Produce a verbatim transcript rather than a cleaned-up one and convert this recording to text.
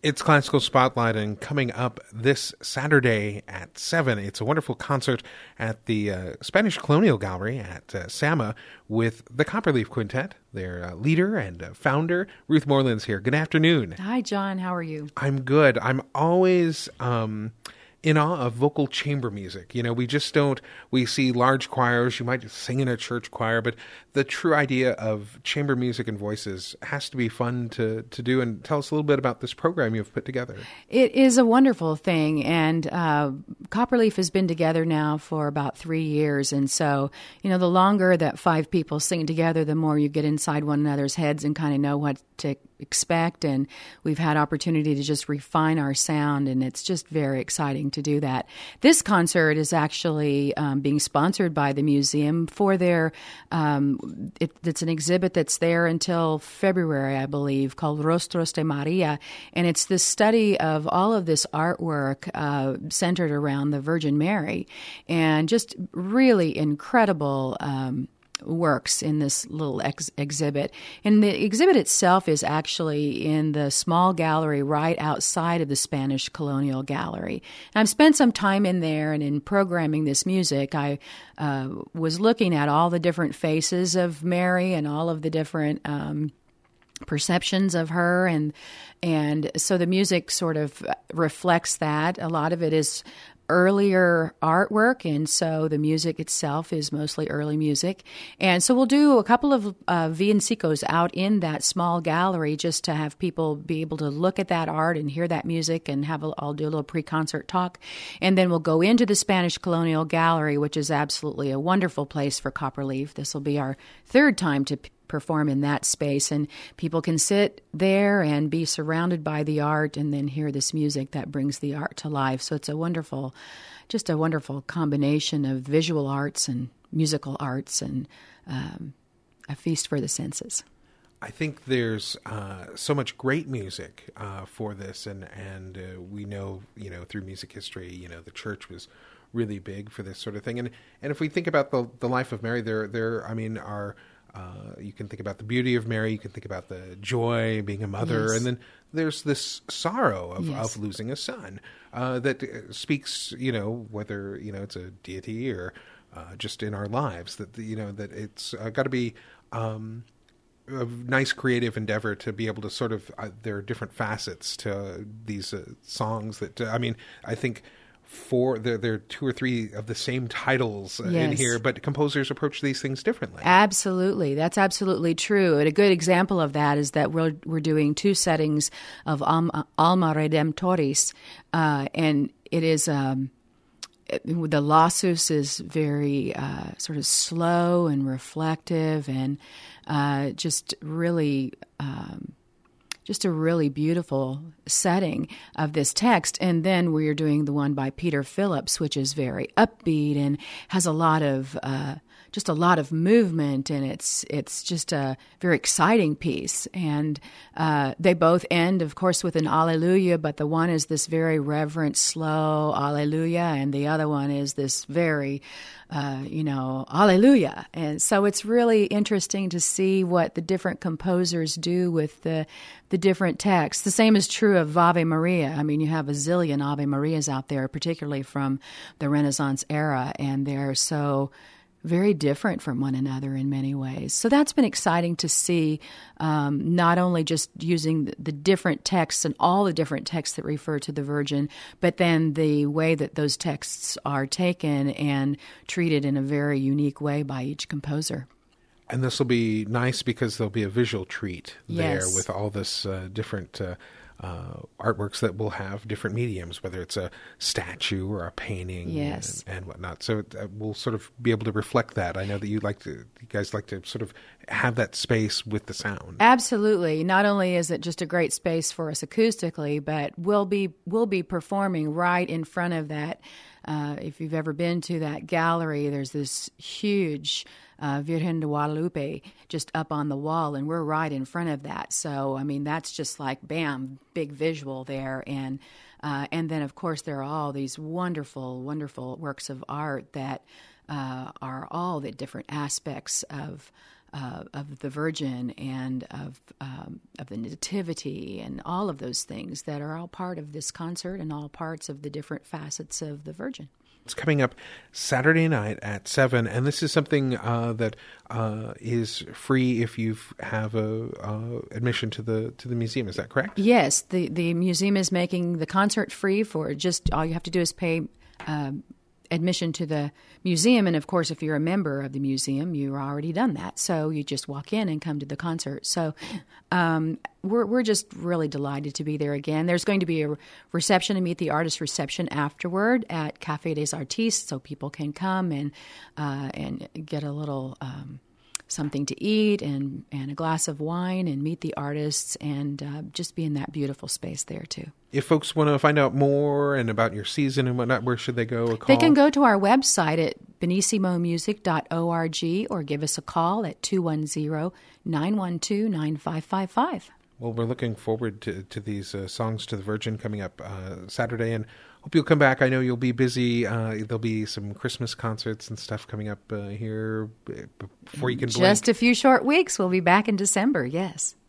It's Classical Spotlight, and coming up this Saturday at seven, it's a wonderful concert at the uh, Spanish Colonial Gallery at uh, SAMA with the Copperleaf Quintet. Their uh, leader and uh, founder, Ruth Moreland's here. Good afternoon. Hi, John. How are you? I'm good. I'm always um, in awe of vocal chamber music. You know, we just don't, we see large choirs, you might just sing in a church choir, but the true idea of chamber music and voices has to be fun to, to do. And tell us a little bit about this program you've put together. It is a wonderful thing, and uh, Copperleaf has been together now for about three years, and so, you know, the longer that five people sing together, the more you get inside one another's heads and kind of know what to expect, and we've had opportunity to just refine our sound, and it's just very exciting to do that. This concert is actually um, being sponsored by the museum for their, um, it, it's an exhibit that's there until February, I believe, called Rostros de Maria, and it's the study of all of this artwork uh, centered around the Virgin Mary, and just really incredible um works in this little ex- exhibit. And the exhibit itself is actually in the small gallery right outside of the Spanish Colonial Gallery. And I've spent some time in there, and in programming this music, I uh, was looking at all the different faces of Mary and all of the different um, perceptions of her, and and so the music sort of reflects that. A lot of it is earlier artwork, and so the music itself is mostly early music. And so we'll do a couple of uh, villancicos out in that small gallery just to have people be able to look at that art and hear that music, and have a, I'll do a little pre-concert talk. And then we'll go into the Spanish Colonial Gallery, which is absolutely a wonderful place for Copperleaf. This will be our third time to p- perform in that space, and people can sit there and be surrounded by the art and then hear this music that brings the art to life. So it's a wonderful, just a wonderful combination of visual arts and musical arts, and um, a feast for the senses. I think there's uh, so much great music uh, for this, and and uh, we know, you know, through music history, you know, the church was really big for this sort of thing. And and if we think about the the life of Mary, there there I mean, our Uh, you can think about the beauty of Mary. You can think about the joy being a mother, yes. and then there's this sorrow of, yes. of losing a son uh, that speaks. You know, whether you know it's a deity or uh, just in our lives. That you know that it's uh, got to be um, a nice creative endeavor to be able to sort of. Uh, there are different facets to these uh, songs. That uh, I mean, I think. Four, there, there are two or three of the same titles uh, yes. in here, but composers approach these things differently. Absolutely. That's absolutely true. And a good example of that is that we're, we're doing two settings of Alma, Alma Redemptoris, uh, and it is... Um, the Lassus is very uh, sort of slow and reflective, and uh, just really... Um, Just a really beautiful setting of this text. And then we are doing the one by Peter Phillips, which is very upbeat and has a lot of uh, just a lot of movement, and it's it's just a very exciting piece. And uh, they both end, of course, with an Alleluia, but the one is this very reverent, slow Alleluia, and the other one is this very Uh, you know, Alleluia. And so it's really interesting to see what the different composers do with the the different texts. The same is true of Ave Maria. I mean, you have a zillion Ave Marias out there, particularly from the Renaissance era, and they're so very different from one another in many ways. So that's been exciting to see, um, not only just using the different texts and all the different texts that refer to the Virgin, but then the way that those texts are taken and treated in a very unique way by each composer. And this will be nice because there'll be a visual treat there yes. with all this uh, different uh, uh, artworks that will have different mediums, whether it's a statue or a painting yes. and, and whatnot. So it, uh, we'll sort of be able to reflect that. I know that you like to, you guys like to sort of have that space with the sound. Absolutely. Not only is it just a great space for us acoustically, but we'll be we'll be performing right in front of that. Uh, if you've ever been to that gallery, there's this huge uh, Virgen de Guadalupe just up on the wall, and we're right in front of that. So, I mean, that's just like, bam, big visual there. And uh, and then, of course, there are all these wonderful, wonderful works of art that uh, are all the different aspects of uh, of the Virgin and of um, of the Nativity and all of those things that are all part of this concert and all parts of the different facets of the Virgin. It's coming up Saturday night at seven, and this is something uh, that uh, is free if you have a uh, admission to the to the museum. Is that correct? Yes, the the museum is making the concert free for just all you have to do is pay um, admission to the museum, and of course, if you're a member of the museum, you've already done that. So you just walk in and come to the concert. So um, we're we're just really delighted to be there again. There's going to be a reception, a Meet the Artist reception afterward at Café des Artistes, so people can come and uh, and get a little um, something to eat and and a glass of wine and meet the artists and uh, just be in that beautiful space there too. If folks want to find out more and about your season and whatnot, where should they go? Or call? They can go to our website at benissimo music dot org or give us a call at two one zero, nine one two, nine five five five. Well, we're looking forward to, to these uh, songs to the Virgin coming up uh, Saturday, and hope you'll come back. I know you'll be busy. Uh, there'll be some Christmas concerts and stuff coming up uh, here before you can blink. Just a few short weeks. We'll be back in December, yes.